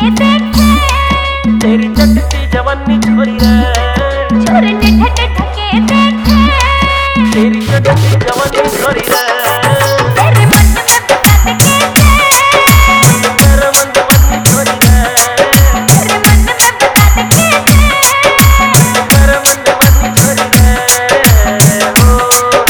तेरी चटती जवानी छोरी रे, छोरे ठट ठके देखे तेरी चटती जवानी छोरी रे, तेरे मन में बता के तेरे मन जवानी छोरी रे, तेरे मन में बता के तेरे मन जवानी छोरी रे, हो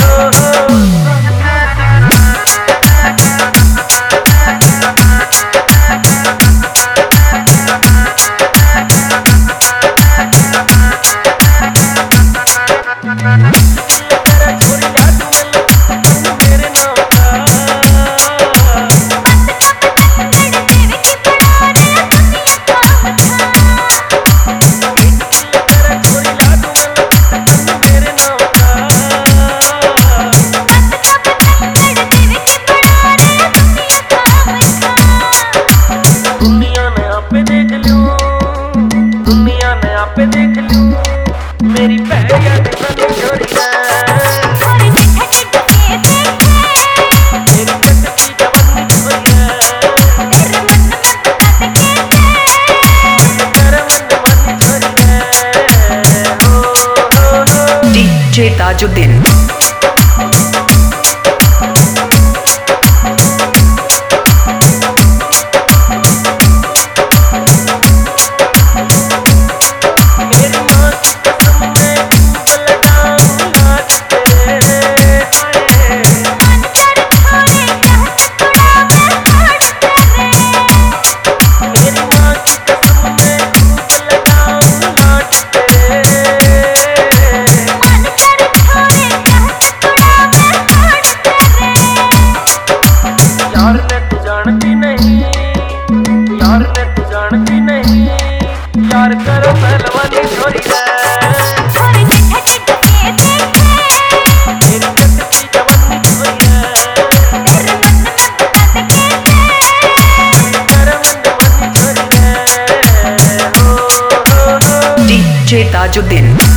दुनिया ने आपे देख लूं मेरी पैया दीवानी छोरी रे, छोरे ठट ठके देखे तेरी चटती जवानी छोरी रे, तेरे मन में बता के तेरे मन जवानी छोरी रे, हो DJ Tajuddin. मेरी माँ की कसम मैं खूब लगाऊंगा तेरे हाय, मन कर छोरे कहत थोड़ा मैं हाड करे मेरी माँ की कसम मैं खूब लगाऊंगा तेरे, मन कर छोरे कहत थोड़ा मैं हाड करे यार ने तू जानती नहीं, यार ने तू जानती नहीं, यार करो पहलवानी छोरी रे, छोरे ठट ठके देखे तेरी चटती जवानी छोरी रे, तेरे मन में बता के तेरे मन जवानी छोरी रे, हो DJ Tajuddin.